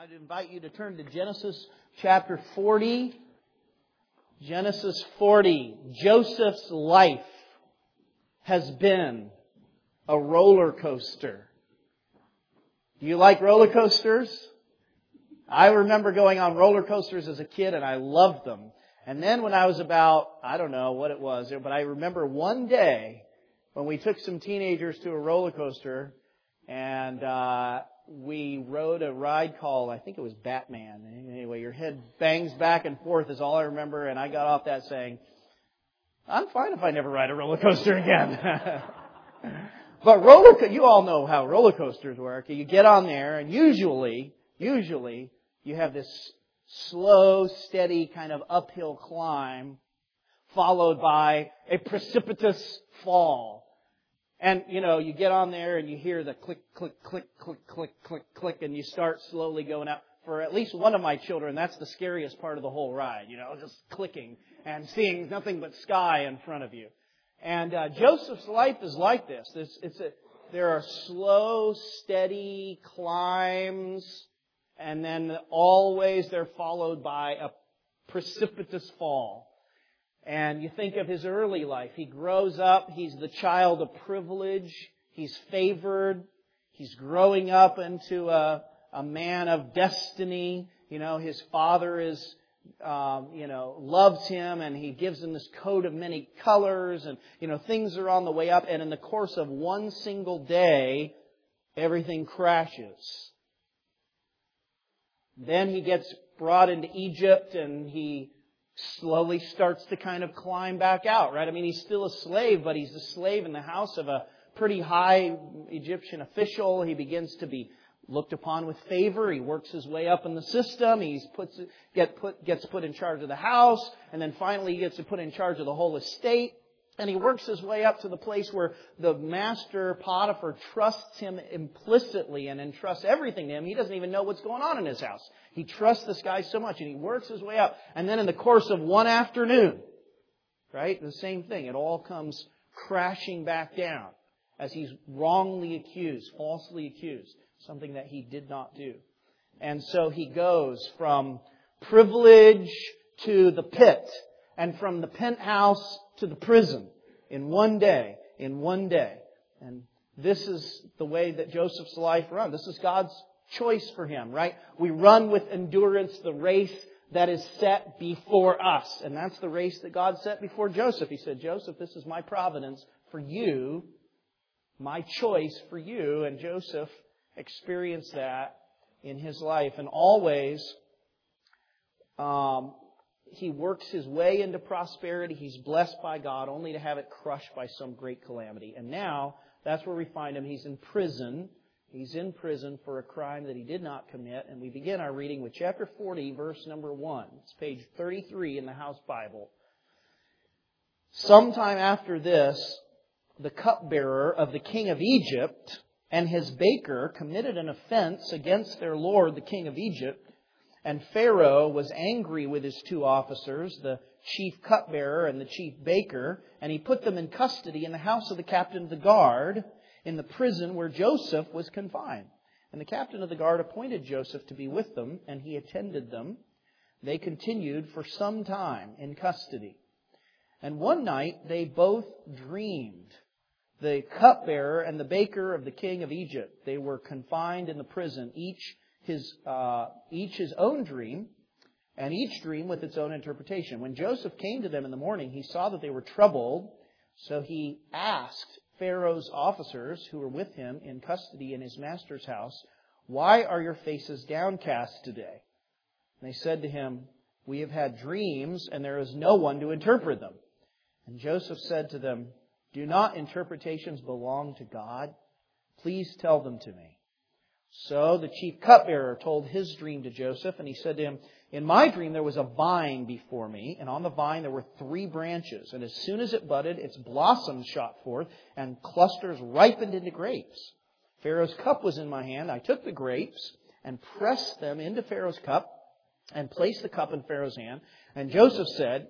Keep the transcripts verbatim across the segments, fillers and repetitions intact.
I'd invite you to turn to Genesis chapter forty. Genesis forty. Joseph's life has been a roller coaster. Do you like roller coasters? I remember going on roller coasters as a kid and I loved them. And then when I was about, I don't know what it was, but I remember one day when we took some teenagers to a roller coaster and uh, we rode a ride called, I think it was Batman. Anyway, your head bangs back and forth is all I remember. And I got off that saying, I'm fine if I never ride a roller coaster again. But roller, co- you all know how roller coasters work. You get on there and usually, usually you have this slow, steady kind of uphill climb followed by a precipitous fall. And, you know, you get on there and you hear the click, click, click, click, click, click, click, and you start slowly going out. For at least one of my children, that's the scariest part of the whole ride, you know, just clicking and seeing nothing but sky in front of you. And uh, Joseph's life is like this. It's, it's a, there are slow, steady climbs, and then always they're followed by a precipitous fall. And you think of his early life. He grows up. He's the child of privilege. He's favored. He's growing up into a, a man of destiny. You know, his father is, um, you know, loves him and he gives him this coat of many colors and, you know, things are on the way up. And in the course of one single day, everything crashes. Then he gets brought into Egypt and he slowly starts to kind of climb back out, right? I mean, he's still a slave, but he's a slave in the house of a pretty high Egyptian official. He begins to be looked upon with favor. He works his way up in the system. He puts get put gets put in charge of the house, and then finally he gets to put in charge of the whole estate. And he works his way up to the place where the master Potiphar trusts him implicitly and entrusts everything to him. He doesn't even know what's going on in his house. He trusts this guy so much and he works his way up. And then in the course of one afternoon, right, the same thing. It all comes crashing back down as he's wrongly accused, falsely accused, something that he did not do. And so he goes from privilege to the pit and from the penthouse to the prison in one day, in one day. And this is the way that Joseph's life runs. This is God's choice for him, right? We run with endurance the race that is set before us. And that's the race that God set before Joseph. He said, Joseph, this is my providence for you, my choice for you. And Joseph experienced that in his life. And always, um, he works his way into prosperity. He's blessed by God only to have it crushed by some great calamity. And now, that's where we find him. He's in prison. He's in prison for a crime that he did not commit. And we begin our reading with chapter forty, verse number one. It's page thirty-three in the House Bible. Sometime after this, the cupbearer of the king of Egypt and his baker committed an offense against their lord, the king of Egypt. And Pharaoh was angry with his two officers, the chief cupbearer and the chief baker, and he put them in custody in the house of the captain of the guard in the prison where Joseph was confined. And the captain of the guard appointed Joseph to be with them, and he attended them. They continued for some time in custody. And one night they both dreamed. The cupbearer and the baker of the king of Egypt, they were confined in the prison, each his uh, each his own dream, and each dream with its own interpretation. When Joseph came to them in the morning, he saw that they were troubled, so he asked Pharaoh's officers who were with him in custody in his master's house, "Why are your faces downcast today?" And they said to him, "We have had dreams, and there is no one to interpret them." And Joseph said to them, "Do not interpretations belong to God? Please tell them to me." So the chief cupbearer told his dream to Joseph, and he said to him, "In my dream there was a vine before me, and on the vine there were three branches. And as soon as it budded, its blossoms shot forth, and clusters ripened into grapes. Pharaoh's cup was in my hand. I took the grapes and pressed them into Pharaoh's cup, and placed the cup in Pharaoh's hand. And Joseph said,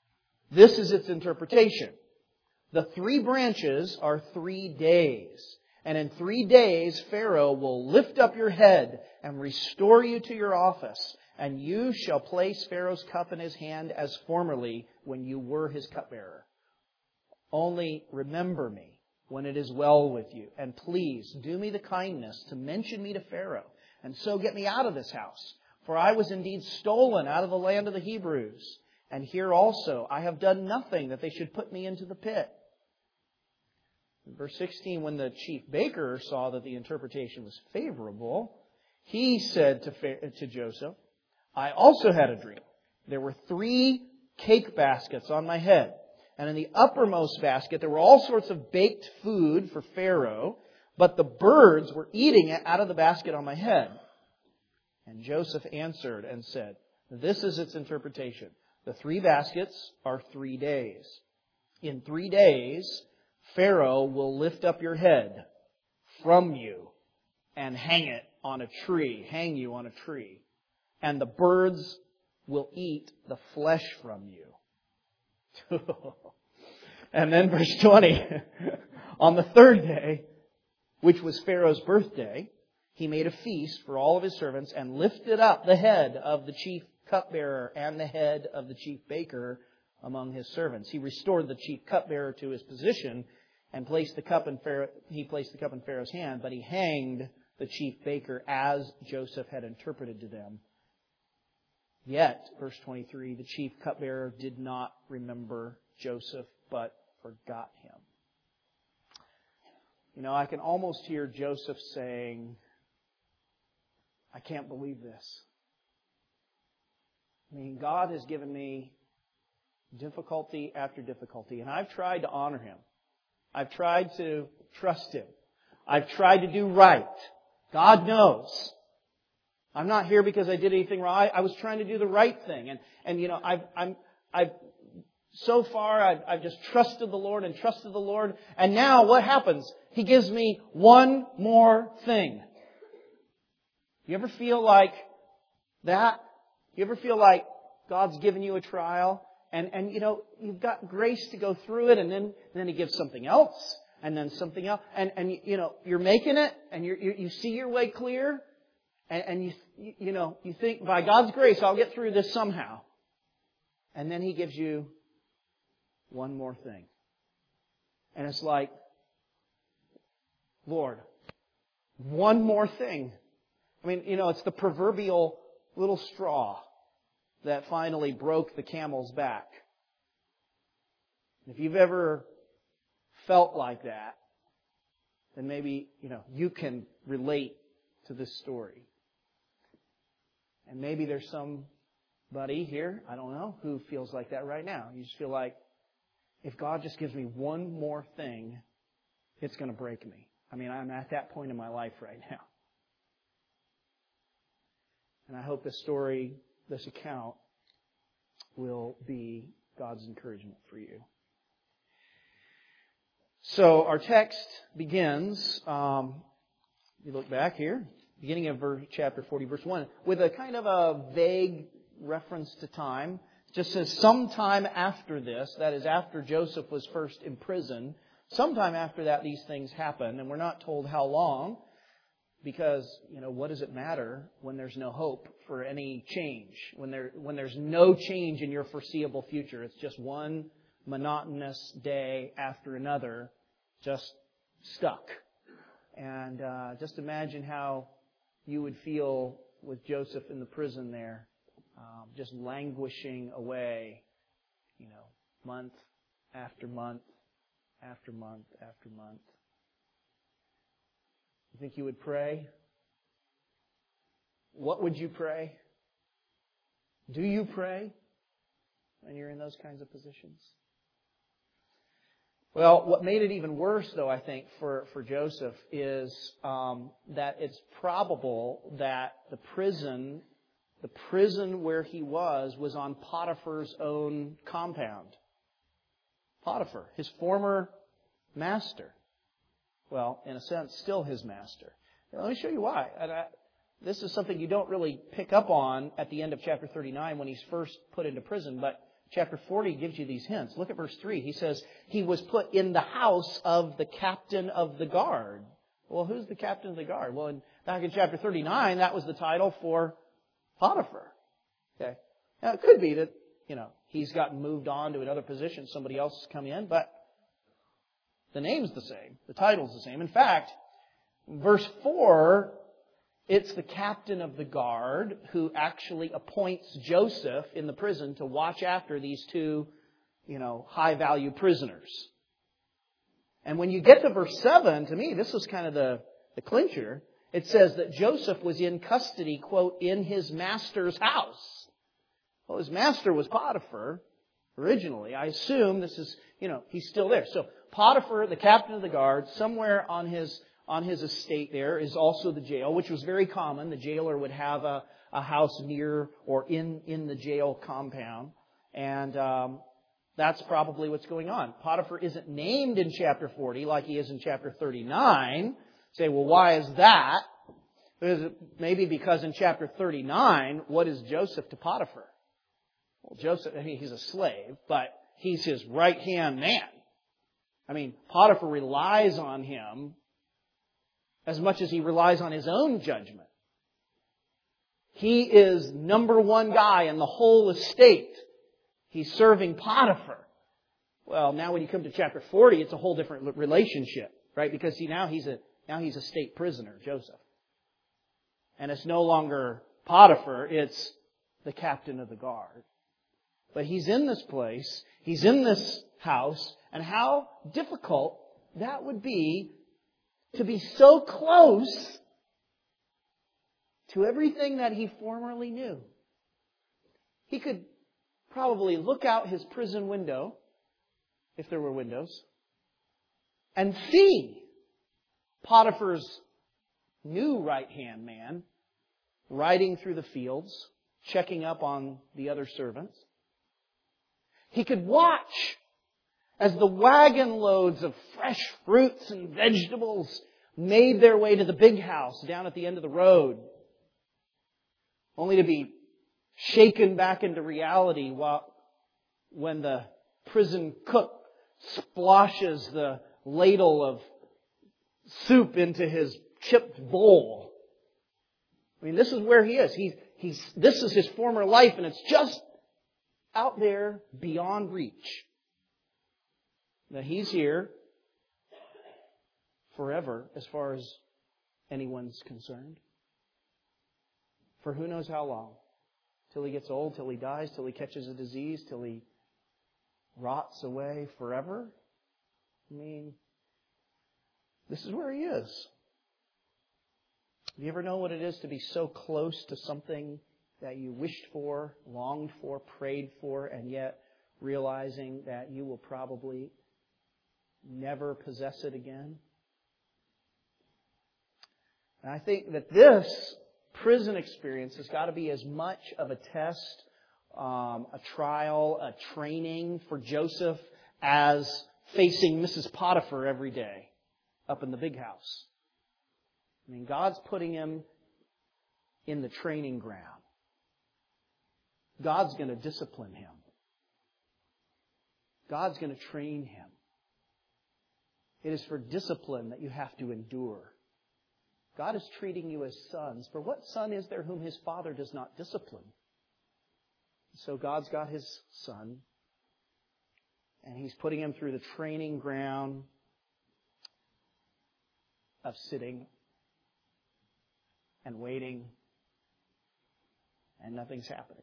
'This is its interpretation. The three branches are three days. And in three days Pharaoh will lift up your head and restore you to your office. And you shall place Pharaoh's cup in his hand as formerly when you were his cupbearer. Only remember me when it is well with you. And please do me the kindness to mention me to Pharaoh. And so get me out of this house. For I was indeed stolen out of the land of the Hebrews. And here also I have done nothing that they should put me into the pit. In verse sixteen, when the chief baker saw that the interpretation was favorable, he said to, to Joseph, I also had a dream. There were three cake baskets on my head. And in the uppermost basket, there were all sorts of baked food for Pharaoh, but the birds were eating it out of the basket on my head. And Joseph answered and said, this is its interpretation. The three baskets are three days. In three days, Pharaoh will lift up your head from you and hang it on a tree, hang you on a tree. And the birds will eat the flesh from you. And then verse twenty. On the third day, which was Pharaoh's birthday, he made a feast for all of his servants and lifted up the head of the chief cupbearer and the head of the chief baker among his servants. He restored the chief cupbearer to his position and placed the cup in Pharaoh, he placed the cup in Pharaoh's hand, but he hanged the chief baker as Joseph had interpreted to them. Yet, verse twenty-three, the chief cupbearer did not remember Joseph, but forgot him. You know, I can almost hear Joseph saying, I can't believe this. I mean, God has given me difficulty after difficulty, and I've tried to honor Him. I've tried to trust Him. I've tried to do right. God knows. I'm not here because I did anything wrong. I, I was trying to do the right thing. And, and you know, I've, I'm, I've, so far I've, I've just trusted the Lord and trusted the Lord. And now what happens? He gives me one more thing. You ever feel like that? You ever feel like God's given you a trial and, and you know, you've got grace to go through it and then, and then He gives something else and then something else. And, and you know, you're making it and you're, you you see your way clear and, and you, you know, you think by God's grace I'll get through this somehow. And then He gives you one more thing. And it's like, Lord, one more thing. I mean, you know, it's the proverbial little straw that finally broke the camel's back. If you've ever felt like that, then maybe, you know, you can relate to this story. And maybe there's somebody here, I don't know, who feels like that right now. You just feel like, if God just gives me one more thing, it's going to break me. I mean, I'm at that point in my life right now. And I hope this story, this account, will be God's encouragement for you. So our text begins, um, you look back here, beginning of verse, chapter forty, verse one, with a kind of a vague reference to time. It just says sometime after this, that is after Joseph was first imprisoned, sometime after that these things happened, and we're not told how long, because, you know, what does it matter when there's no hope for any change, when there when there's no change in your foreseeable future? It's just one monotonous day after another, just stuck. And uh, just imagine how you would feel with Joseph in the prison there, um, just languishing away, you know, month after month after month after month. You think you would pray? What would you pray? Do you pray when you're in those kinds of positions? Well, what made it even worse, though, I think, for, for Joseph is um, that it's probable that the prison, the prison where he was, was on Potiphar's own compound. Potiphar, his former master. Well, in a sense, still his master. Now, let me show you why. And I, this is something you don't really pick up on at the end of chapter thirty-nine when he's first put into prison, but chapter forty gives you these hints. Look at verse three. He says, he was put in the house of the captain of the guard Well, who's the captain of the guard? Well, in, back in chapter thirty-nine, that was the title for Potiphar. Okay. Now, it could be that, you know, he's gotten moved on to another position, somebody else has come in, but the name's the same. The title's the same. In fact, verse four, it's the captain of the guard who actually appoints Joseph in the prison to watch after these two, you know, high-value prisoners. And when you get to verse seven, to me, this is kind of the, the clincher. It says that Joseph was in custody, quote, in his master's house. Well, his master was Potiphar originally. I assume this is, you know, he's still there. So Potiphar, the captain of the guard, somewhere on his on his estate there is also the jail, which was very common. The jailer would have a, a house near or in, in the jail compound. And um, that's probably what's going on. Potiphar isn't named in chapter forty like he is in chapter thirty-nine. Say, well, why is that? Maybe because in chapter thirty-nine, what is Joseph to Potiphar? Well, Joseph, I mean, he's a slave, but he's his right-hand man. I mean, Potiphar relies on him as much as he relies on his own judgment. He is number one guy in the whole estate. He's serving Potiphar. Well, now when you come to chapter forty, it's a whole different relationship, right? Because see, now he's a now he's a state prisoner, Joseph. And it's no longer Potiphar, it's the captain of the guard. But he's in this place, he's in this house, and how difficult that would be to be so close to everything that he formerly knew. He could probably look out his prison window, if there were windows, and see Potiphar's new right-hand man riding through the fields, checking up on the other servants. He could watch as the wagon loads of fresh fruits and vegetables made their way to the big house down at the end of the road, only to be shaken back into reality while, when the prison cook splashes the ladle of soup into his chipped bowl. I mean, this is where he is. He, he's, this is his former life, and it's just out there beyond reach. That he's here forever as far as anyone's concerned. For who knows how long. Till he gets old, till he dies, till he catches a disease, till he rots away forever. I mean, this is where he is. Do you ever know what it is to be so close to something that you wished for, longed for, prayed for, and yet realizing that you will probably never possess it again? And I think that this prison experience has got to be as much of a test, um, a trial, a training for Joseph as facing Missus Potiphar every day up in the big house. I mean, God's putting him in the training ground. God's going to discipline him. God's going to train him. It is for discipline that you have to endure. God is treating you as sons. For what son is there whom his father does not discipline? So God's got his son, and he's putting him through the training ground of sitting and waiting, and nothing's happening.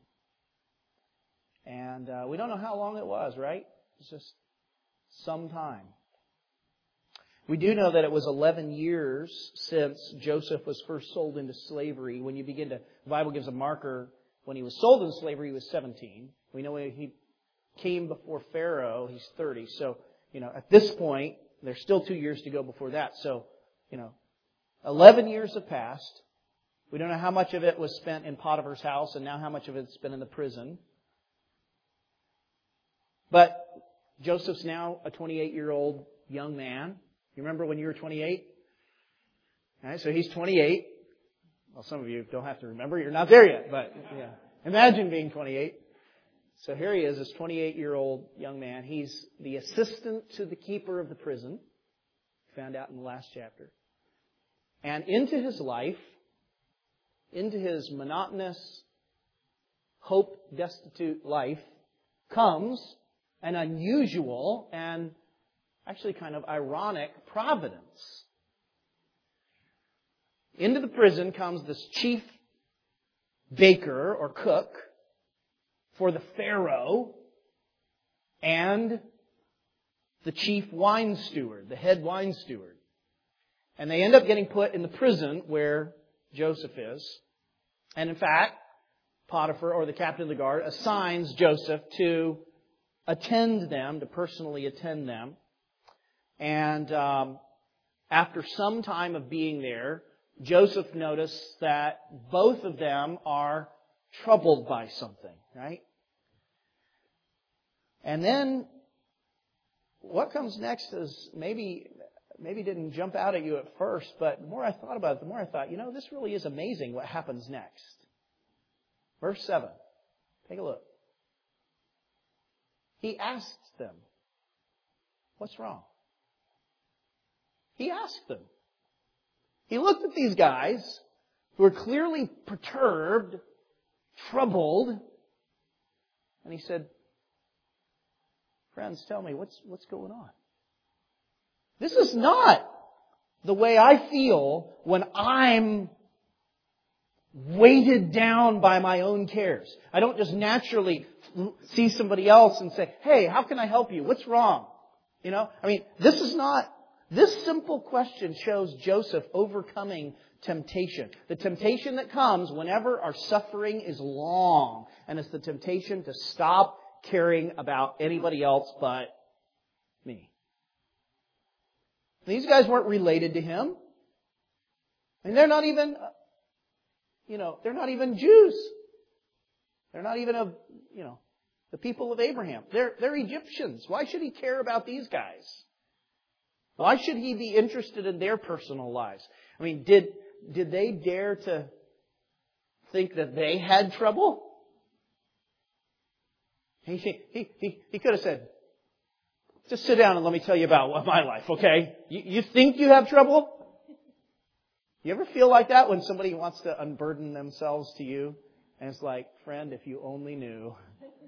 And uh, we don't know how long it was, right? It's just some time. We do know that it was eleven years since Joseph was first sold into slavery. When you begin to, the Bible gives a marker. When he was sold into slavery, he was seventeen. We know when he came before Pharaoh, he's thirty. So, you know, at this point, there's still two years to go before that. So, you know, eleven years have passed. We don't know how much of it was spent in Potiphar's house and now how much of it's spent in the prison. But Joseph's now a twenty-eight-year-old young man. You remember when you were twenty-eight? All right, so he's twenty-eight. Well, some of you don't have to remember. You're not there yet. But yeah, imagine being twenty-eight. So here he is, this twenty-eight-year-old young man. He's the assistant to the keeper of the prison. Found out in the last chapter. And into his life, into his monotonous, hope-destitute life, comes an unusual and actually kind of ironic providence. Into the prison comes this chief baker or cook for the Pharaoh and the chief wine steward, the head wine steward. And they end up getting put in the prison where Joseph is. And in fact, Potiphar, or the captain of the guard, assigns Joseph to attend them, to personally attend them. And um, after some time of being there, Joseph noticed that both of them are troubled by something, right? And then what comes next is maybe maybe didn't jump out at you at first, but the more I thought about it, the more I thought, you know, this really is amazing what happens next. Verse seven. Take a look. He asked them, what's wrong? He asked them. He looked at these guys who were clearly perturbed, troubled, and he said, friends, tell me, what's, what's going on? This is not the way I feel when I'm weighted down by my own cares. I don't just naturally see somebody else and say, hey, how can I help you? What's wrong? You know, I mean, this is not, this simple question shows Joseph overcoming temptation. The temptation that comes whenever our suffering is long, and it's the temptation to stop caring about anybody else but me. These guys weren't related to him. And they're not even, you know, they're not even Jews. They're not even a, you know, the people of Abraham. They're, they're Egyptians. Why should he care about these guys? Why should he be interested in their personal lives? I mean, did, did they dare to think that they had trouble? He, he, he, he could have said, just sit down and let me tell you about my life, okay? You, you think you have trouble? You ever feel like that when somebody wants to unburden themselves to you? And it's like, friend, if you only knew.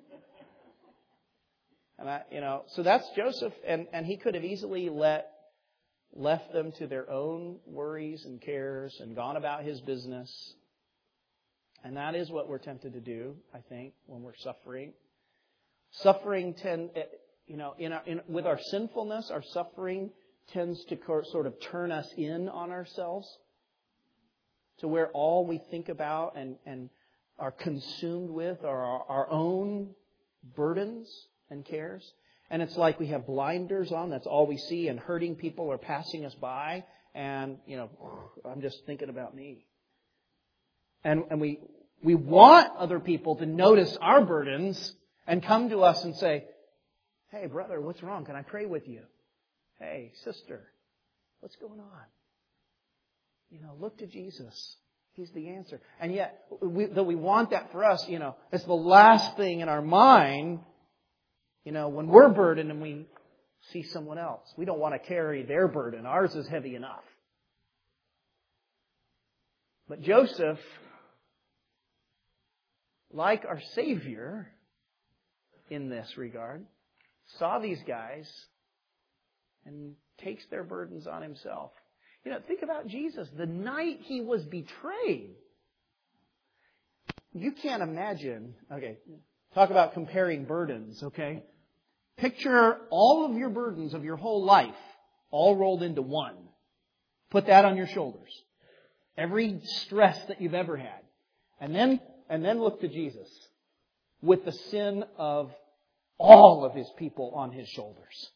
And I, you know, so that's Joseph, and, and he could have easily let, left them to their own worries and cares and gone about his business. And that is what we're tempted to do, I think, when we're suffering. Suffering tend, you know, in our, in, with our sinfulness, our suffering tends to sort of turn us in on ourselves to where all we think about and, and are consumed with are our, our own burdens and cares. And it's like we have blinders on. That's all we see. And hurting people are passing us by. And, you know, I'm just thinking about me. And, and we, we want other people to notice our burdens and come to us and say, hey, brother, what's wrong? Can I pray with you? Hey, sister, what's going on? You know, look to Jesus. He's the answer. And yet, we, though we want that for us, you know, it's the last thing in our mind, you know, when we're burdened and we see someone else. We don't want to carry their burden. Ours is heavy enough. But Joseph, like our Savior in this regard, saw these guys and takes their burdens on himself. You know, think about Jesus. The night he was betrayed. You can't imagine. Okay, talk about comparing burdens, okay? Picture all of your burdens of your whole life all rolled into one. Put that on your shoulders. Every stress that you've ever had. And then, and then look to Jesus with the sin of all of His people on His shoulders.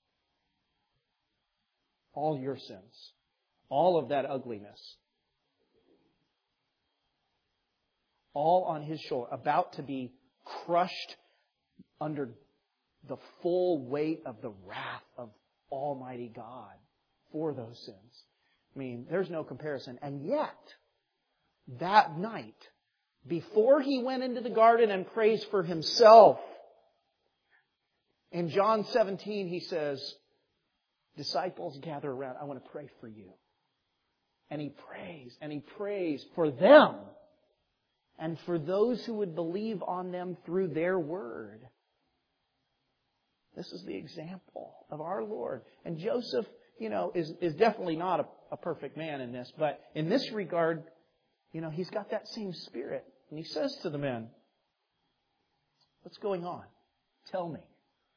All your sins. All of that ugliness. All on His shoulder. About to be crushed under the full weight of the wrath of Almighty God for those sins. I mean, there's no comparison. And yet, that night, before He went into the garden and prays for Himself, in John seventeen, He says, disciples, gather around. I want to pray for you. And he prays, and he prays for them and for those who would believe on them through their word. This is the example of our Lord. And Joseph, you know, is, is definitely not a, a perfect man in this, but in this regard, you know, he's got that same spirit. And he says to the men, what's going on? Tell me.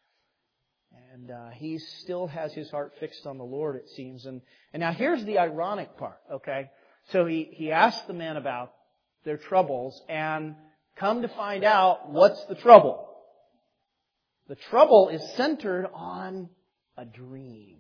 And uh, he still has his heart fixed on the Lord, it seems. And, and now here's the ironic part, okay? So he, he asked the men about their troubles, and come to find out, what's the trouble? The trouble is centered on a dream.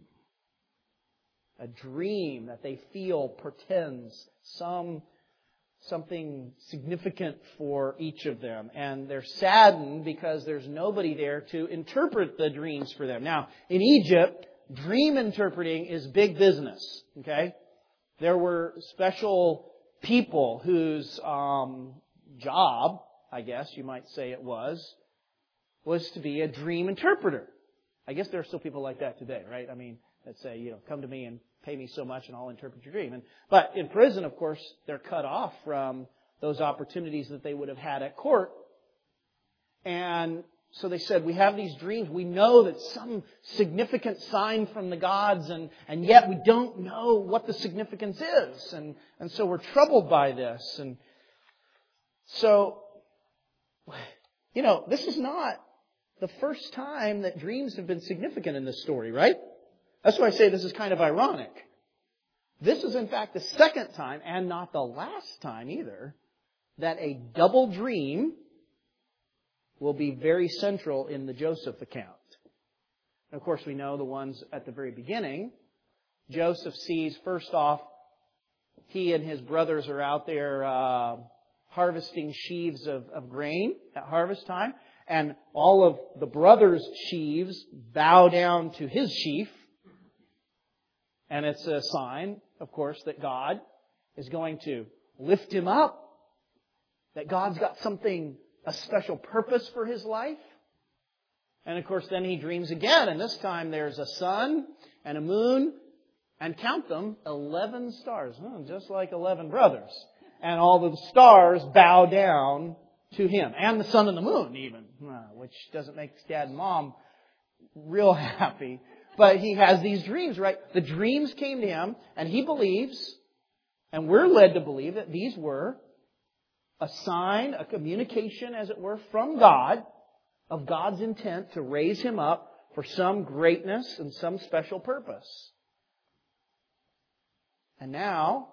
A dream that they feel portends some something significant for each of them. And they're saddened because there's nobody there to interpret the dreams for them. Now, in Egypt, dream interpreting is big business. Okay? There were special people whose um, job, I guess you might say it was, was to be a dream interpreter. I guess there are still people like that today, right? I mean, that say, you know, come to me and pay me so much and I'll interpret your dream. And, but in prison, of course, they're cut off from those opportunities that they would have had at court. And so they said, we have these dreams. We know that some significant sign from the gods, and, and yet we don't know what the significance is. And, and so we're troubled by this. And so, you know, this is not the first time that dreams have been significant in this story, right? That's why I say this is kind of ironic. This is, in fact, the second time, and not the last time either, that a double dream will be very central in the Joseph account. And of course, we know the ones at the very beginning. Joseph sees, first off, he and his brothers are out there uh, harvesting sheaves of, of grain at harvest time. And all of the brothers' sheaves bow down to his sheaf. And it's a sign, of course, that God is going to lift him up. That God's got something, a special purpose for his life. And of course, then he dreams again. And this time there's a sun and a moon. And count them, eleven stars. Oh, just like eleven brothers. And all the stars bow down to him. And the sun and the moon even. Which doesn't make dad and mom real happy. But he has these dreams, right? The dreams came to him, and he believes, and we're led to believe that these were a sign, a communication, as it were, from God, of God's intent to raise him up for some greatness and some special purpose. And now,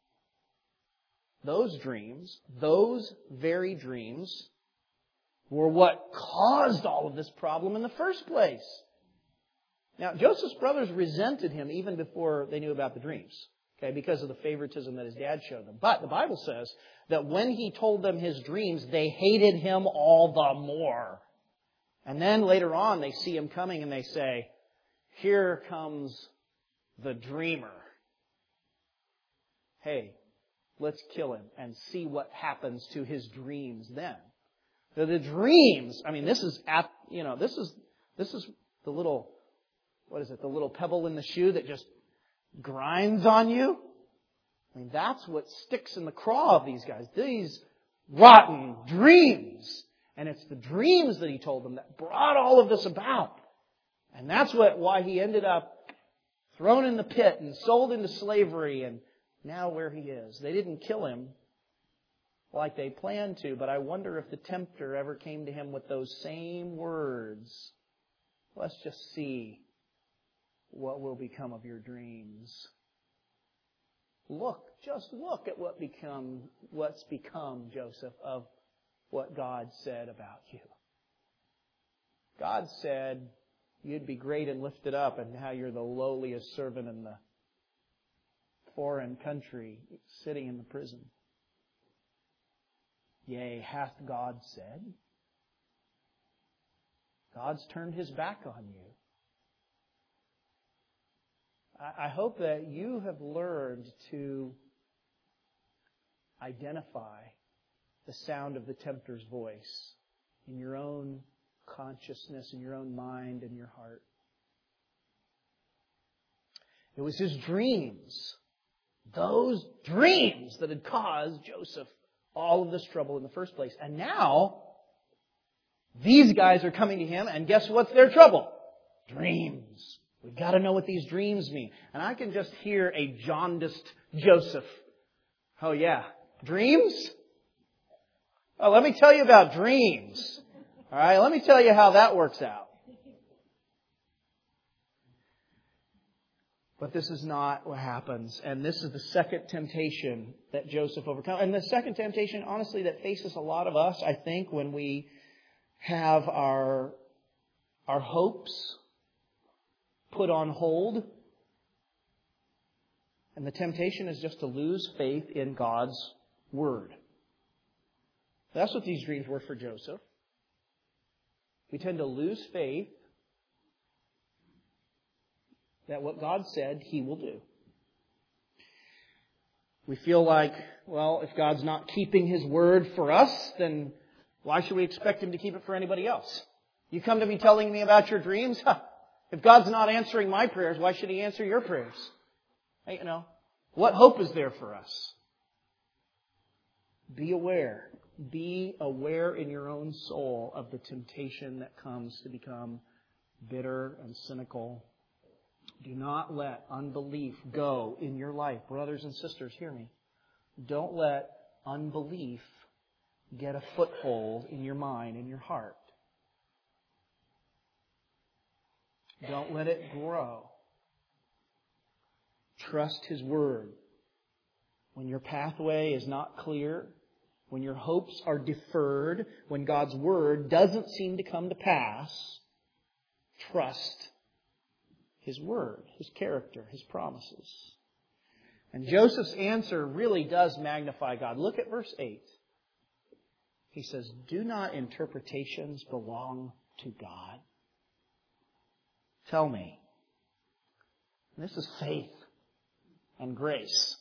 those dreams, those very dreams, were what caused all of this problem in the first place. Now, Joseph's brothers resented him even before they knew about the dreams, okay, because of the favoritism that his dad showed them. But the Bible says that when he told them his dreams, they hated him all the more. And then later on, they see him coming and they say, here comes the dreamer. Hey, let's kill him and see what happens to his dreams then. So the dreams, I mean, this is, at, you know, this is, this is the little... What is it? The little pebble in the shoe that just grinds on you? I mean, that's what sticks in the craw of these guys. These rotten dreams. And it's the dreams that he told them that brought all of this about. And that's what why he ended up thrown in the pit and sold into slavery, and now where he is. They didn't kill him like they planned to, but I wonder if the tempter ever came to him with those same words. Let's just see what will become of your dreams. Look, just look at what become, what's become, Joseph, of what God said about you. God said you'd be great and lifted up, and how you're the lowliest servant in the foreign country, sitting in the prison. Yea, hath God said? God's turned His back on you. I hope that you have learned to identify the sound of the tempter's voice in your own consciousness, in your own mind, in your heart. It was his dreams Those dreams that had caused Joseph all of this trouble in the first place. And now, these guys are coming to him, and guess what's their trouble? Dreams. We've got to know what these dreams mean. And I can just hear a jaundiced Joseph. Oh yeah, dreams? Oh, let me tell you about dreams. All right, let me tell you how that works out. But this is not what happens. And this is the second temptation that Joseph overcomes. And the second temptation, honestly, that faces a lot of us, I think, when we have our, our hopes put on hold. And the temptation is just to lose faith in God's Word. That's what these dreams were for Joseph. We tend to lose faith that what God said He will do. We feel like, well, if God's not keeping His Word for us, then why should we expect Him to keep it for anybody else? You come to me telling me about your dreams? Huh. If God's not answering my prayers, why should He answer your prayers? You know, what hope is there for us? Be aware. Be aware in your own soul of the temptation that comes to become bitter and cynical. Do not let unbelief go in your life. Brothers and sisters, hear me. Don't let unbelief get a foothold in your mind, in your heart. Don't let it grow. Trust His Word. When your pathway is not clear, when your hopes are deferred, when God's Word doesn't seem to come to pass, trust His Word, His character, His promises. And Joseph's answer really does magnify God. Look at verse eight. He says, "Do not interpretations belong to God?" Tell me. This is faith and grace.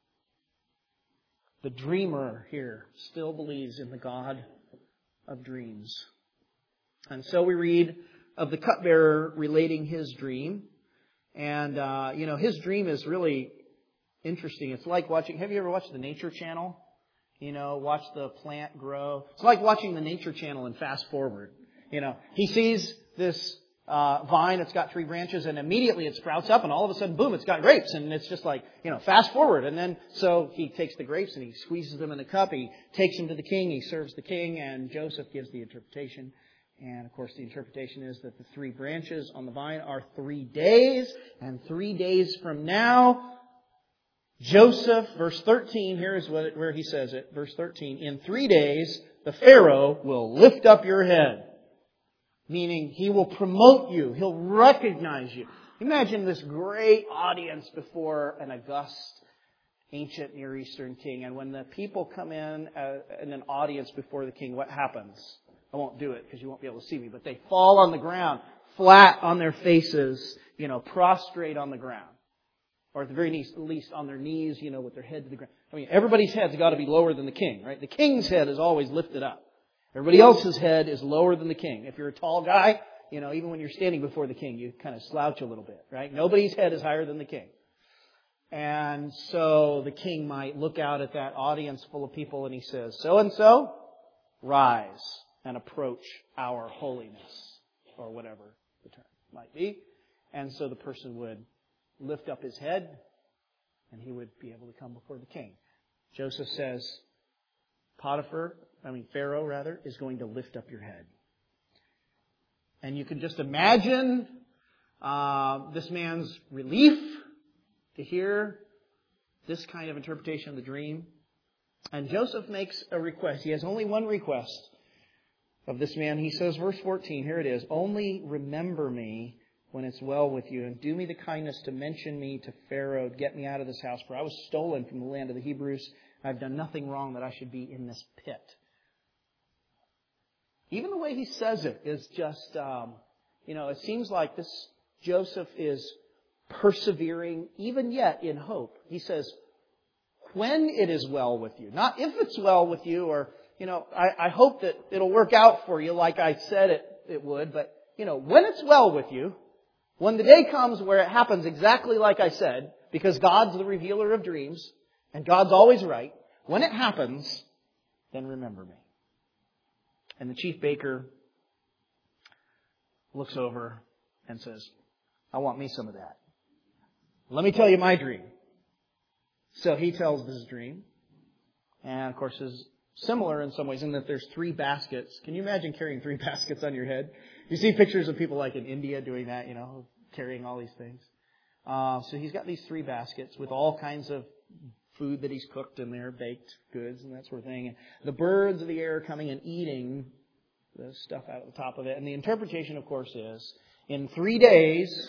The dreamer here still believes in the God of dreams. And so we read of the cupbearer relating his dream. And, uh, you know, his dream is really interesting. It's like watching, have you ever watched the Nature Channel? You know, watch the plant grow. It's like watching the Nature Channel and fast forward. You know, he sees this uh, vine, it's got three branches, and immediately it sprouts up, and all of a sudden, boom, it's got grapes. And it's just like, you know, fast forward. And then, so he takes the grapes and he squeezes them in a cup. He takes them to the king. He serves the king, and Joseph gives the interpretation. And, of course, the interpretation is that the three branches on the vine are three days. And three days from now, Joseph, verse thirteen, here is what it, where he says it. Verse thirteen, "In three days, the Pharaoh will lift up your head." Meaning, he will promote you. He'll recognize you. Imagine this great audience before an august, ancient Near Eastern king. And when the people come in uh, in an audience before the king, what happens? I won't do it because you won't be able to see me. But they fall on the ground, flat on their faces, you know, prostrate on the ground. Or at the very least, at least on their knees, you know, with their head to the ground. I mean, everybody's head's got to be lower than the king, right? The king's head is always lifted up. Everybody else's head is lower than the king. If you're a tall guy, you know, even when you're standing before the king, you kind of slouch a little bit, right? Nobody's head is higher than the king. And so the king might look out at that audience full of people and he says, "So-and-so, rise and approach our holiness," or whatever the term might be. And so the person would lift up his head and he would be able to come before the king. Joseph says, Potiphar, I mean Pharaoh rather, is going to lift up your head. And you can just imagine uh, this man's relief to hear this kind of interpretation of the dream. And Joseph makes a request. He has only one request of this man. He says, verse fourteen, here it is, "Only remember me when it's well with you, and do me the kindness to mention me to Pharaoh, get me out of this house, for I was stolen from the land of the Hebrews. I've done nothing wrong that I should be in this pit." Even the way he says it is just, um, you know, it seems like this Joseph is persevering even yet in hope. He says, when it is well with you. Not if it's well with you, or, you know, I, I hope that it'll work out for you like I said it, it would. But, you know, when it's well with you, when the day comes where it happens exactly like I said, because God's the revealer of dreams, and God's always right. When it happens, then remember me. And the chief baker looks over and says, I want me some of that. Let me tell you my dream. So he tells this dream. And of course, it's similar in some ways in that there's three baskets. Can you imagine carrying three baskets on your head? You see pictures of people like in India doing that, you know, carrying all these things. Uh, so he's got these three baskets with all kinds of food that he's cooked in there, baked goods and that sort of thing. And the birds of the air are coming and eating the stuff out of the top of it. And the interpretation, of course, is in three days,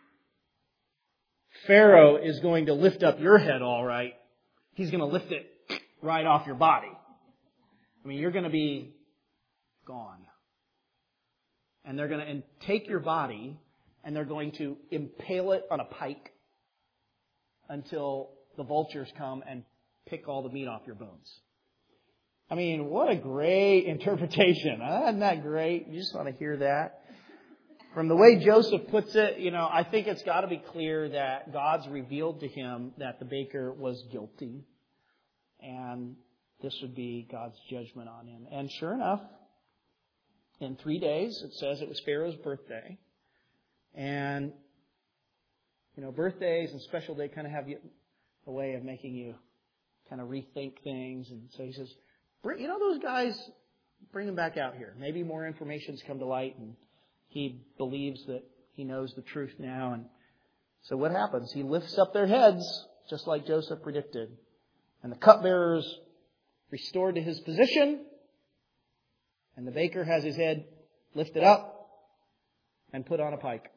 Pharaoh is going to lift up your head all right. He's going to lift it right off your body. I mean, you're going to be gone. And they're going to take your body and they're going to impale it on a pike until the vultures come and pick all the meat off your bones. I mean, what a great interpretation. Isn't that great? You just want to hear that. From the way Joseph puts it, you know, I think it's got to be clear that God's revealed to him that the baker was guilty. And this would be God's judgment on him. And sure enough, in three days, it says it was Pharaoh's birthday. And, you know, birthdays and special day kind of have a way of making you kind of rethink things. And so he says, bring, you know, those guys, bring them back out here. Maybe more information's come to light and he believes that he knows the truth now. And so what happens? He lifts up their heads, just like Joseph predicted. And the cupbearer's restored to his position. And the baker has his head lifted up and put on a pike.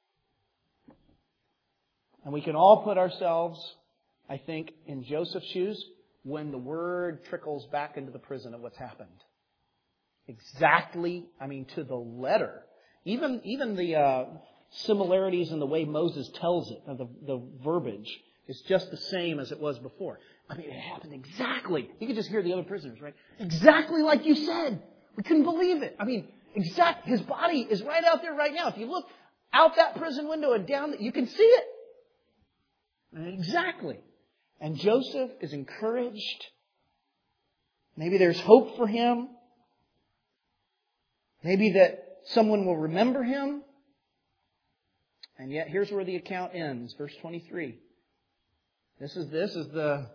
And we can all put ourselves, I think, in Joseph's shoes when the word trickles back into the prison of what's happened. Exactly, I mean, to the letter. Even even the uh, similarities in the way Moses tells it, the, the verbiage, is just the same as it was before. I mean, it happened exactly. You can just hear the other prisoners, right? Exactly like you said. We couldn't believe it. I mean, exact. His body is right out there right now. If you look out that prison window and down, you can see it. Exactly. And Joseph is encouraged. Maybe there's hope for him. Maybe that someone will remember him. And yet, here's where the account ends. Verse twenty-three. This is, this is the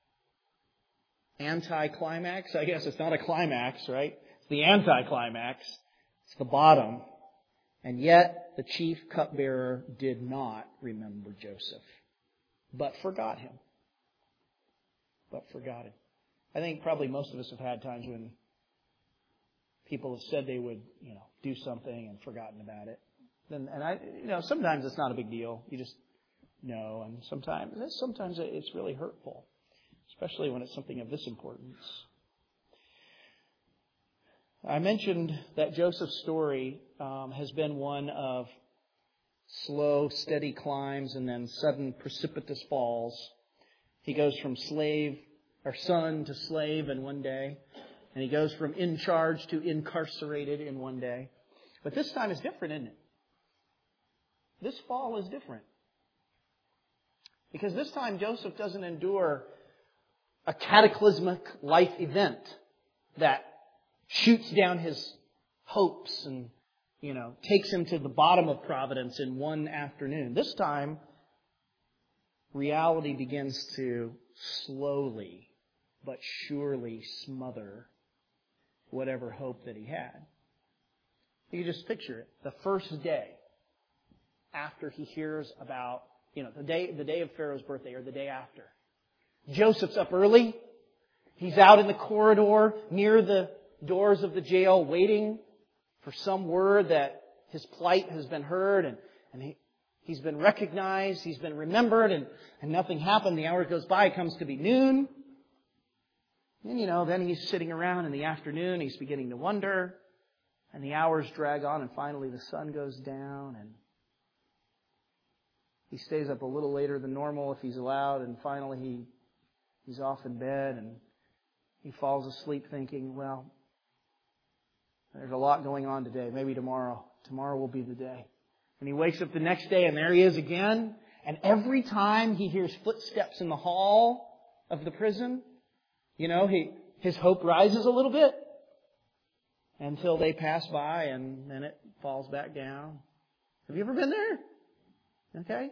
anti-climax. I guess it's not a climax, right? It's the anti-climax. It's the bottom. And yet, the chief cupbearer did not remember Joseph, but forgot him. But forgot him. I think probably most of us have had times when people have said they would, you know, do something and forgotten about it. And, and I, you know, sometimes it's not a big deal. You just know, and sometimes, sometimes it's really hurtful, especially when it's something of this importance. I mentioned that Joseph's story um, has been one of slow, steady climbs and then sudden precipitous falls. He goes from slave or son to slave in one day. And he goes from in charge to incarcerated in one day. But this time is different, isn't it? This fall is different. Because this time Joseph doesn't endure a cataclysmic life event that shoots down his hopes and, you know, takes him to the bottom of providence in one afternoon. This time, reality begins to slowly but surely smother whatever hope that he had. You can just picture it. The first day after he hears about, you know, the day, the day of Pharaoh's birthday or the day after. Joseph's up early. He's out in the corridor near the doors of the jail waiting for some word that his plight has been heard and, and he, he's been recognized, he's been remembered, and, and nothing happened. The hour goes by, it comes to be noon. And, you know, then he's sitting around in the afternoon, he's beginning to wonder, and the hours drag on, and finally the sun goes down, and he stays up a little later than normal if he's allowed, and finally he he's off in bed, and he falls asleep thinking, well, there's a lot going on today. Maybe tomorrow. Tomorrow will be the day. And he wakes up the next day, and there he is again. And every time he hears footsteps in the hall of the prison, you know, he his hope rises a little bit until they pass by and then it falls back down. Have you ever been there? Okay.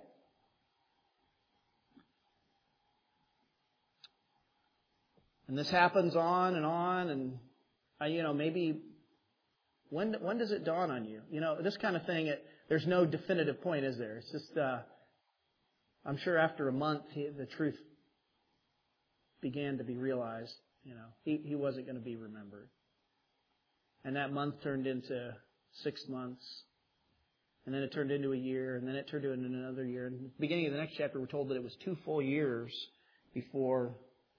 And this happens on and on, and uh, you know, maybe when when does it dawn on you? You know, this kind of thing. It, there's no definitive point, is there? It's just, uh, I'm sure after a month, he, the truth began to be realized. You know, he he wasn't going to be remembered, and that month turned into six months, and then it turned into a year, and then it turned into another year. And at the beginning of the next chapter, we're told that it was two full years before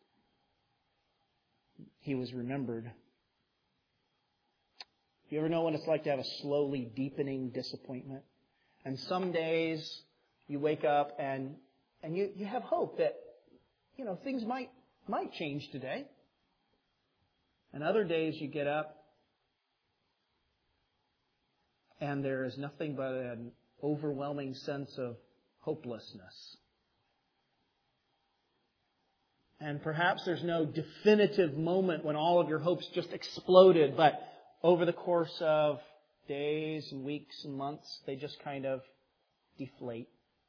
he was remembered. You ever know what it's like to have a slowly deepening disappointment? And some days you wake up and and you, you have hope that, you know, things might might change today. And other days you get up and there is nothing but an overwhelming sense of hopelessness. And perhaps there's no definitive moment when all of your hopes just exploded, but over the course of days and weeks and months, they just kind of deflate.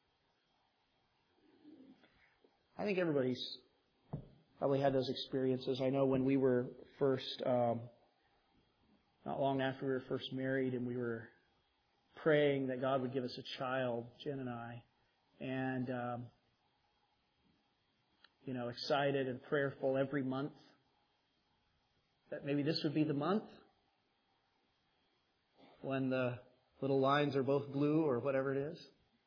I think everybody's probably had those experiences. I know when we were first, um, not long after we were first married, and we were praying that God would give us a child, Jen and I, and um, you know, excited and prayerful every month that maybe this would be the month when the little lines are both blue or whatever it is.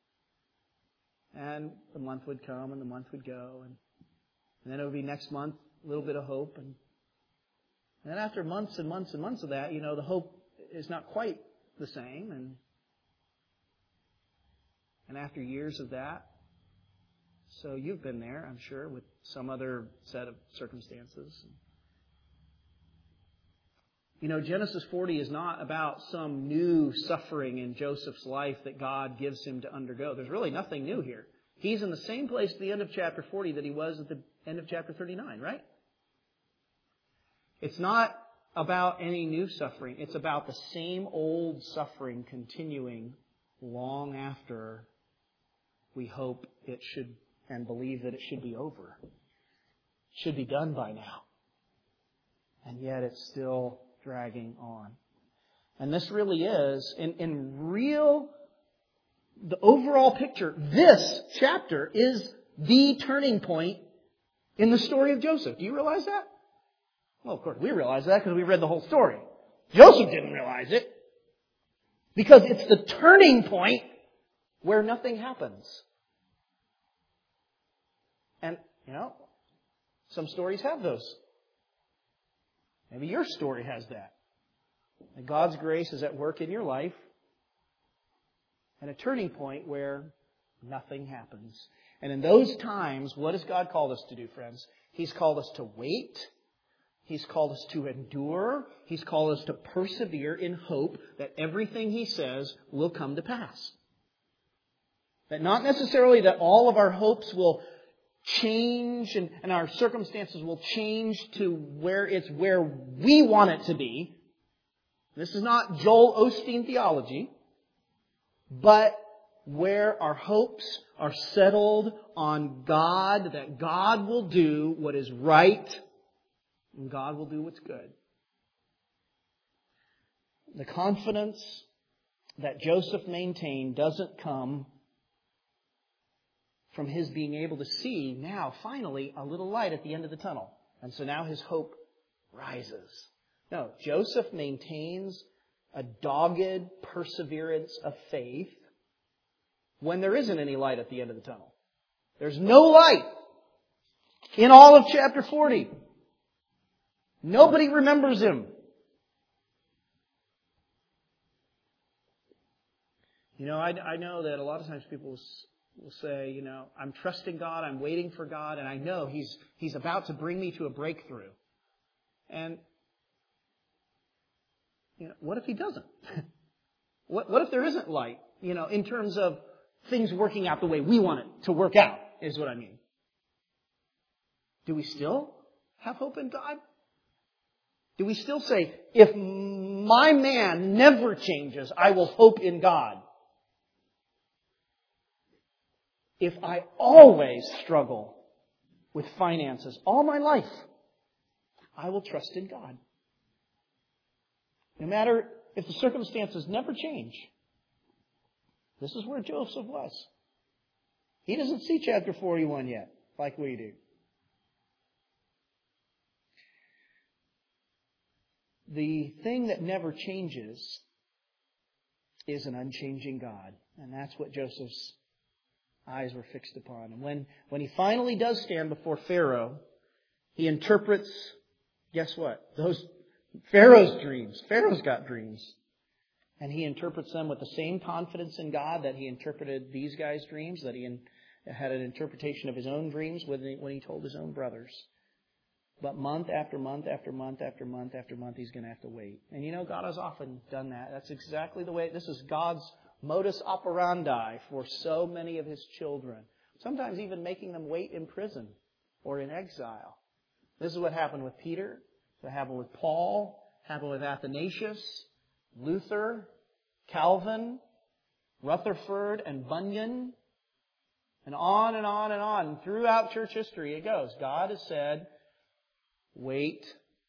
And the month would come and the month would go. And, and then it would be next month, a little bit of hope. And, and then after months and months and months of that, you know, the hope is not quite the same. And, and after years of that, so you've been there, I'm sure, with some other set of circumstances. You know, Genesis forty is not about some new suffering in Joseph's life that God gives him to undergo. There's really nothing new here. He's in the same place at the end of chapter forty that he was at the end of chapter thirty-nine, right? It's not about any new suffering. It's about the same old suffering continuing long after we hope it should and believe that it should be over. It should be done by now. And yet it's still dragging on. And this really is, in, in real, the overall picture, this chapter is the turning point in the story of Joseph. Do you realize that? Well, of course, we realize that because we read the whole story. Joseph didn't realize it. Because it's the turning point where nothing happens. And, you know, some stories have those. Maybe your story has that. And God's grace is at work in your life. And a turning point where nothing happens. And in those times, what has God called us to do, friends? He's called us to wait. He's called us to endure. He's called us to persevere in hope that everything He says will come to pass. That not necessarily that all of our hopes will change and, and our circumstances will change to where it's where we want it to be. This is not Joel Osteen theology, but where our hopes are settled on God, that God will do what is right and God will do what's good. The confidence that Joseph maintained doesn't come from his being able to see now, finally, a little light at the end of the tunnel. And so now his hope rises. No, Joseph maintains a dogged perseverance of faith when there isn't any light at the end of the tunnel. There's no light in all of chapter forty. Nobody remembers him. You know, I, I know that a lot of times people will say, you know, I'm trusting God, I'm waiting for God, and I know He's He's about to bring me to a breakthrough. And, you know, what if He doesn't? what, what if there isn't light, you know, in terms of things working out the way we want it to work out, is what I mean. Do we still have hope in God? Do we still say, if my man never changes, I will hope in God? If I always struggle with finances all my life, I will trust in God. No matter if the circumstances never change. This is where Joseph was. He doesn't see chapter forty-one yet, like we do. The thing that never changes is an unchanging God. And that's what Joseph's eyes were fixed upon. And when, when he finally does stand before Pharaoh, he interprets, guess what? Those Pharaoh's dreams. Pharaoh's got dreams. And he interprets them with the same confidence in God that he interpreted these guys' dreams, that he in, had an interpretation of his own dreams when he, when he told his own brothers. But month after month after month after month after month, he's going to have to wait. And you know, God has often done that. That's exactly the way, this is God's modus operandi for so many of His children. Sometimes even making them wait in prison or in exile. This is what happened with Peter. What happened with Paul. Happened with Athanasius, Luther, Calvin, Rutherford, and Bunyan. And on and on and on. Throughout church history it goes. God has said, wait,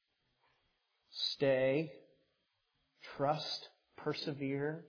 stay, trust, persevere.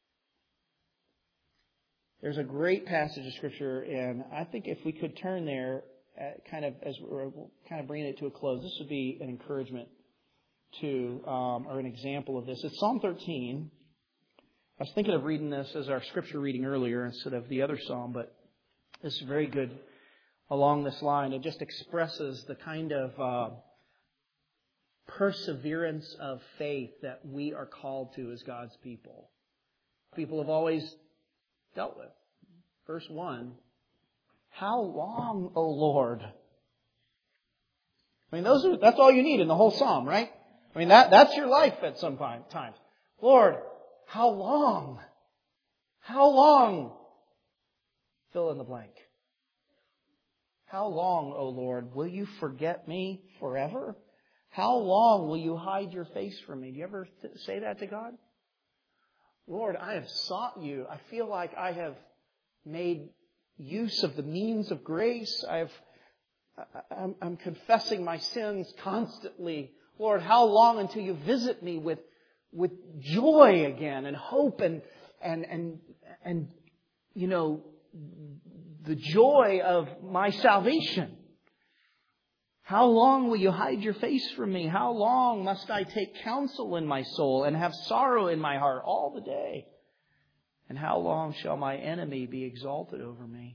There's a great passage of Scripture, and I think if we could turn there, at kind of as we're kind of bringing it to a close, this would be an encouragement to, um, or an example of this. It's Psalm thirteen. I was thinking of reading this as our Scripture reading earlier instead of the other Psalm, but this is very good along this line. It just expresses the kind of uh, perseverance of faith that we are called to as God's people. People have always dealt with. Verse one, how long, O Lord? I mean, those are, that's all you need in the whole psalm, right? I mean, that, that's your life at some times. Lord, how long? How long? Fill in the blank. How long, O Lord, will you forget me forever? How long will you hide your face from me? Do you ever th- say that to God? Lord, I have sought you. I feel like I have made use of the means of grace. I've, I'm, I'm confessing my sins constantly. Lord, how long until you visit me with, with joy again and hope and, and, and, and, you know, the joy of my salvation? How long will you hide your face from me? How long must I take counsel in my soul and have sorrow in my heart all the day? And how long shall my enemy be exalted over me?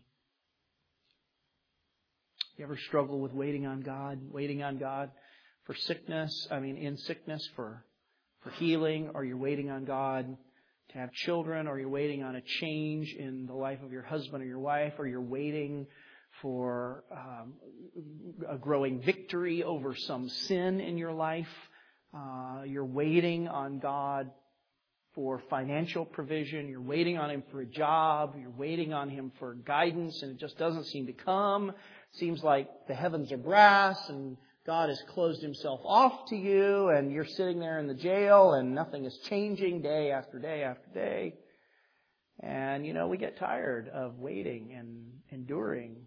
You ever struggle with waiting on God? Waiting on God for sickness? I mean, in sickness for, for healing? Or you're waiting on God to have children? Or you're waiting on a change in the life of your husband or your wife? Or you're waiting for um, a growing victory over some sin in your life. Uh, you're waiting on God for financial provision. You're waiting on Him for a job. You're waiting on Him for guidance, and it just doesn't seem to come. It seems like the heavens are brass and God has closed Himself off to you, and you're sitting there in the jail and nothing is changing day after day after day. And, you know, we get tired of waiting and enduring.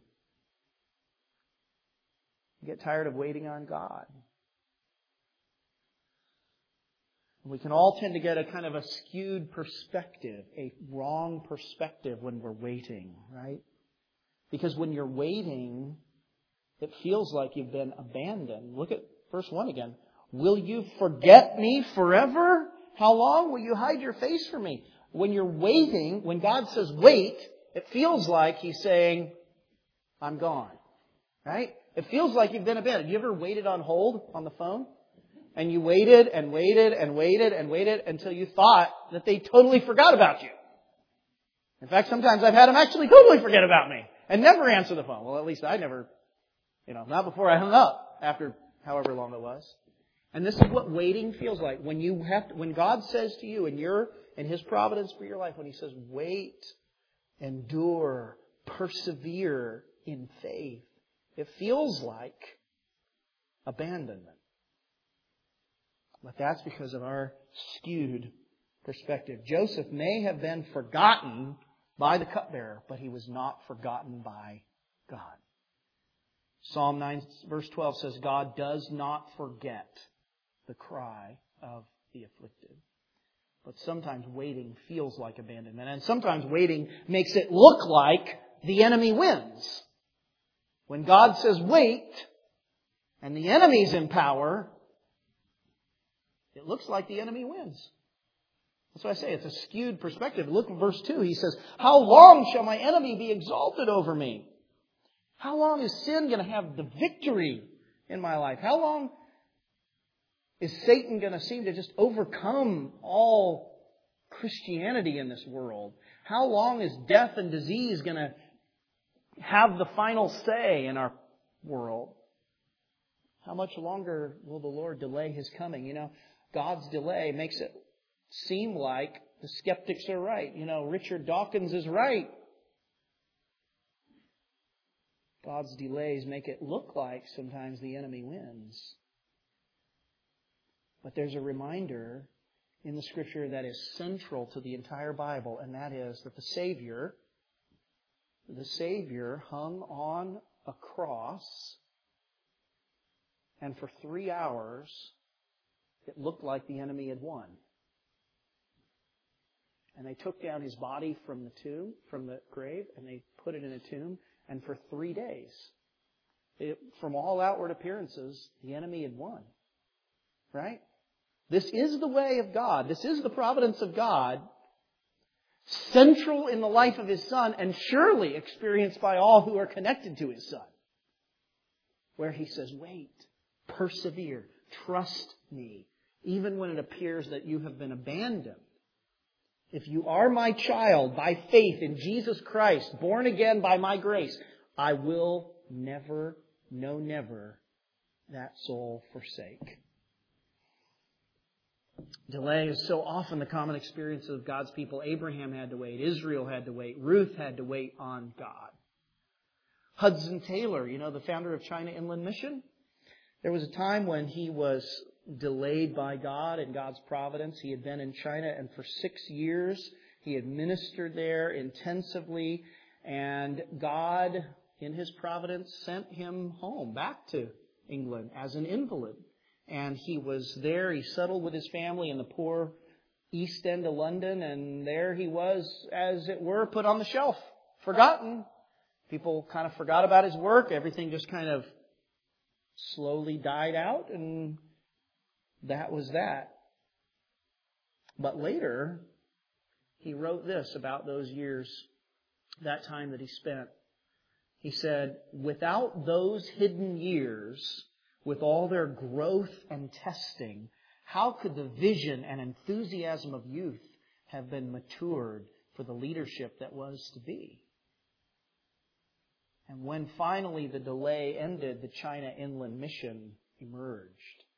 We get tired of waiting on God. We can all tend to get a kind of a skewed perspective, a wrong perspective when we're waiting, right? Because when you're waiting, it feels like you've been abandoned. Look at verse one again. Will you forget me forever? How long will you hide your face from me? When you're waiting, when God says wait, it feels like He's saying, I'm gone, right? It feels like you've been abandoned. You ever waited on hold on the phone? And you waited and waited and waited and waited until you thought that they totally forgot about you. In fact, sometimes I've had them actually totally forget about me and never answer the phone. Well, at least I never, you know, not before I hung up after however long it was. And this is what waiting feels like. When you have to, when God says to you and you're in His providence for your life, when He says, wait, endure, persevere in faith. It feels like abandonment. But that's because of our skewed perspective. Joseph may have been forgotten by the cupbearer, but he was not forgotten by God. Psalm nine verse twelve says, God does not forget the cry of the afflicted. But sometimes waiting feels like abandonment. And sometimes waiting makes it look like the enemy wins. When God says wait, and the enemy's in power, it looks like the enemy wins. That's why I say it's a skewed perspective. Look at verse two. He says, how long shall my enemy be exalted over me? How long is sin going to have the victory in my life? How long is Satan going to seem to just overcome all Christianity in this world? How long is death and disease going to have the final say in our world? How much longer will the Lord delay His coming? You know, God's delay makes it seem like the skeptics are right. You know, Richard Dawkins is right. God's delays make it look like sometimes the enemy wins. But there's a reminder in the Scripture that is central to the entire Bible, and that is that the Savior, the Savior hung on a cross, and for three hours it looked like the enemy had won. And they took down His body from the tomb, from the grave, and they put it in a tomb. And for three days, it, from all outward appearances, the enemy had won. Right? This is the way of God. This is the providence of God, central in the life of His Son, and surely experienced by all who are connected to His Son. Where He says, wait, persevere, trust me, even when it appears that you have been abandoned. If you are my child by faith in Jesus Christ, born again by my grace, I will never, no never, that soul forsake. Delay is so often the common experience of God's people. Abraham had to wait. Israel had to wait. Ruth had to wait on God. Hudson Taylor, you know, the founder of China Inland Mission, there was a time when he was delayed by God and God's providence. He had been in China, and for six years he had ministered there intensively, and God, in His providence, sent him home, back to England as an invalid. And he was there, he settled with his family in the poor East End of London, and there he was, as it were, put on the shelf, forgotten. People kind of forgot about his work. Everything just kind of slowly died out, and that was that. But later, he wrote this about those years, that time that he spent. He said, without those hidden years, with all their growth and testing, how could the vision and enthusiasm of youth have been matured for the leadership that was to be? And when finally the delay ended, the China Inland Mission emerged.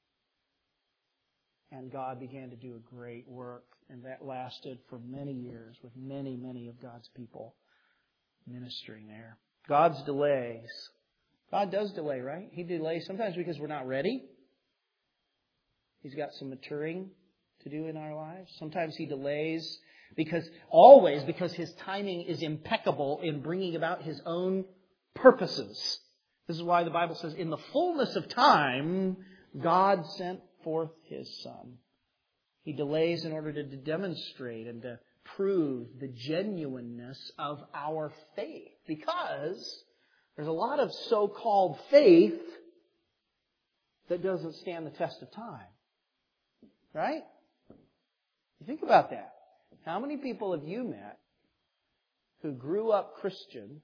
And God began to do a great work, and that lasted for many years with many, many of God's people ministering there. God's delays. God does delay, right? He delays sometimes because we're not ready. He's got some maturing to do in our lives. Sometimes He delays because, always because His timing is impeccable in bringing about His own purposes. This is why the Bible says, in the fullness of time, God sent forth His Son. He delays in order to demonstrate and to prove the genuineness of our faith. Because there's a lot of so-called faith that doesn't stand the test of time. Right? You think about that. How many people have you met who grew up Christian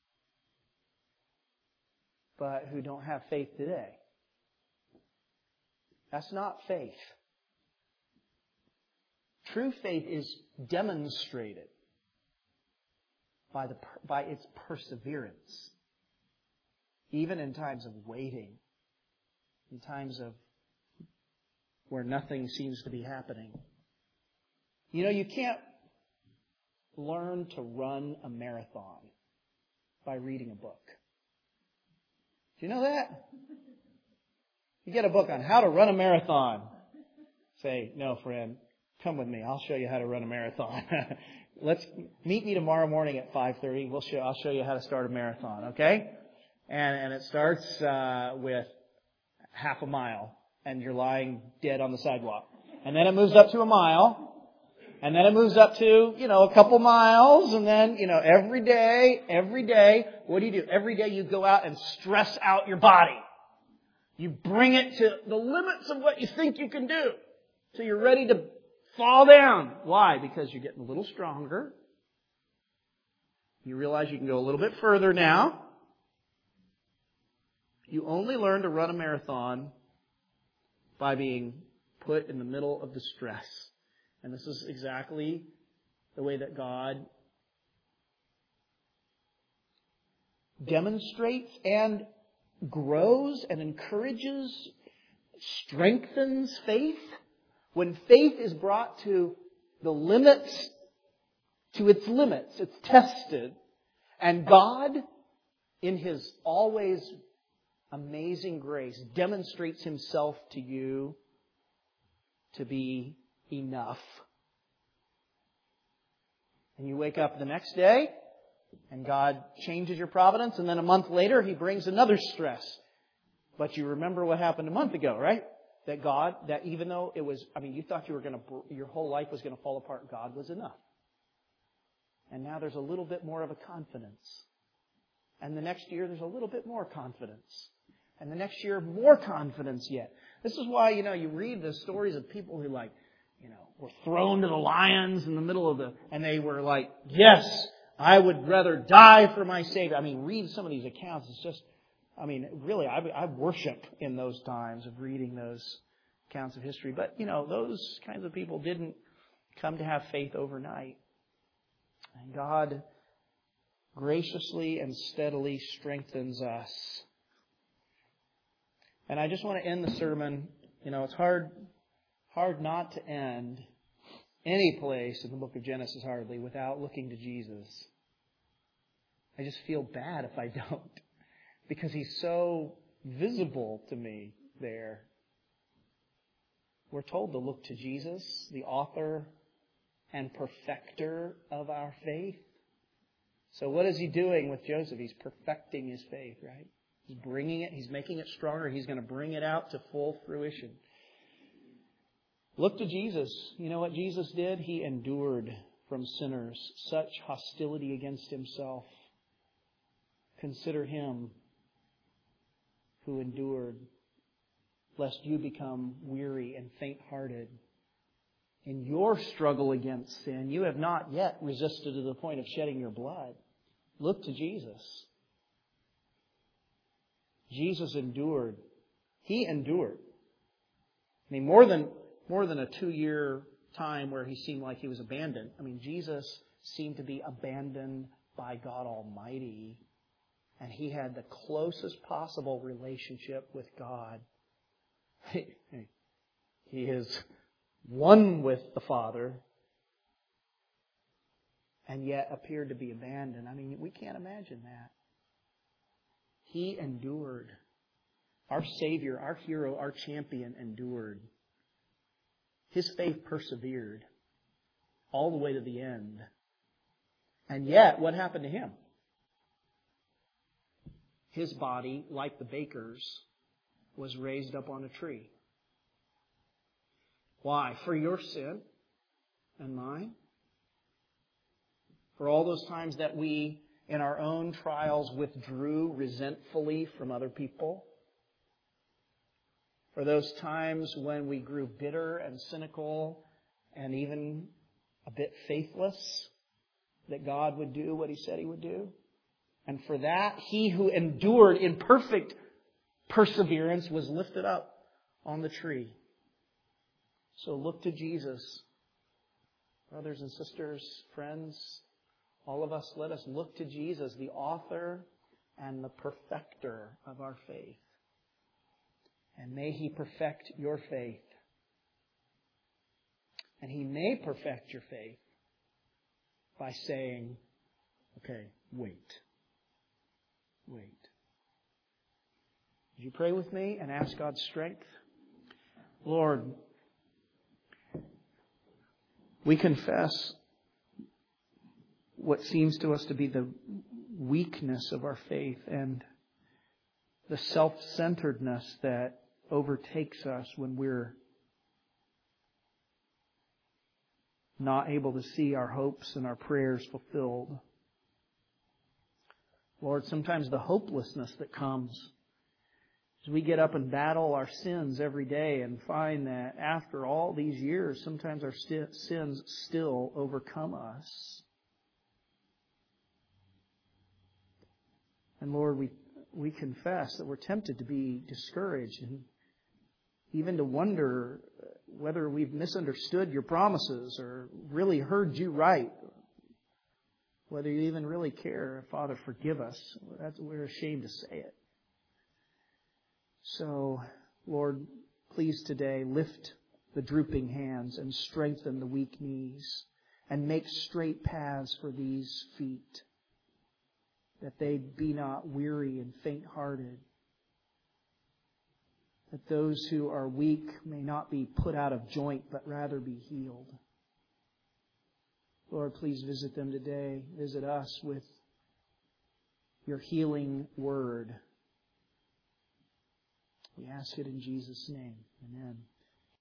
but who don't have faith today? That's not faith. True faith is demonstrated by the by its perseverance. Even in times of waiting, in times of where nothing seems to be happening. You know, you can't learn to run a marathon by reading a book. Do you know that? You get a book on how to run a marathon. Say, no, friend, come with me. I'll show you how to run a marathon. Let's meet me tomorrow morning at five thirty. We'll show. I'll show you how to start a marathon. Okay? And and it starts uh, with half a mile, and you're lying dead on the sidewalk. And then it moves up to a mile, and then it moves up to you know a couple miles, and then you know every day, every day, what do you do? Every day you go out and stress out your body. You bring it to the limits of what you think you can do, so you're ready to fall down. Why? Because you're getting a little stronger. You realize you can go a little bit further now. You only learn to run a marathon by being put in the middle of the stress. And this is exactly the way that God demonstrates and grows and encourages, strengthens faith. When faith is brought to the limits, to its limits, it's tested. And God, in His always amazing grace, demonstrates Himself to you to be enough. And you wake up the next day, and God changes your providence, and then a month later, He brings another stress. But you remember what happened a month ago, right? That God, that even though it was, I mean, you thought you were going to, your whole life was going to fall apart, God was enough. And now there's a little bit more of a confidence. And the next year, there's a little bit more confidence. And the next year, more confidence yet. This is why, you know, you read the stories of people who, like, you know, were thrown to the lions in the middle of the, and they were like, yes, I would rather die for my Savior. I mean, read some of these accounts. It's just, I mean, really, I, I worship in those times of reading those accounts of history. But, you know, those kinds of people didn't come to have faith overnight. And God graciously and steadily strengthens us. And I just want to end the sermon. You know, it's hard, hard not to end any place in the book of Genesis, hardly, without looking to Jesus. I just feel bad if I don't. Because He's so visible to me there. We're told to look to Jesus, the author and perfecter of our faith. So what is He doing with Joseph? He's perfecting his faith, right? He's bringing it, He's making it stronger. He's going to bring it out to full fruition. Look to Jesus. You know what Jesus did? He endured from sinners such hostility against Himself. Consider Him who endured, lest you become weary and faint-hearted. In your struggle against sin, you have not yet resisted to the point of shedding your blood. Look to Jesus. Jesus endured. He endured. I mean, more than more than a two-year time where He seemed like He was abandoned. I mean, Jesus seemed to be abandoned by God Almighty. And He had the closest possible relationship with God. He is one with the Father, and yet appeared to be abandoned. I mean, we can't imagine that. He endured. Our Savior, our hero, our champion endured. His faith persevered all the way to the end. And yet, what happened to Him? His body, like the baker's, was raised up on a tree. Why? For your sin and mine. For all those times that we, in our own trials, withdrew resentfully from other people. For those times when we grew bitter and cynical and even a bit faithless that God would do what He said He would do. And for that, He who endured in perfect perseverance was lifted up on the tree. So look to Jesus. Brothers and sisters, friends, all of us, let us look to Jesus, the author and the perfecter of our faith. And may He perfect your faith. And He may perfect your faith by saying, okay, wait. Wait. Would you pray with me and ask God's strength? Lord, we confess what seems to us to be the weakness of our faith and the self-centeredness that overtakes us when we're not able to see our hopes and our prayers fulfilled. Lord, sometimes the hopelessness that comes as we get up and battle our sins every day and find that after all these years, sometimes our st- sins still overcome us. And Lord, we we confess that we're tempted to be discouraged and even to wonder whether we've misunderstood your promises or really heard you right. Whether you even really care. Father, forgive us. That's, we're ashamed to say it. So, Lord, please today lift the drooping hands and strengthen the weak knees and make straight paths for these feet, that they be not weary and faint-hearted, that those who are weak may not be put out of joint, but rather be healed. Lord, please visit them today. Visit us with your healing word. We ask it in Jesus' name. Amen.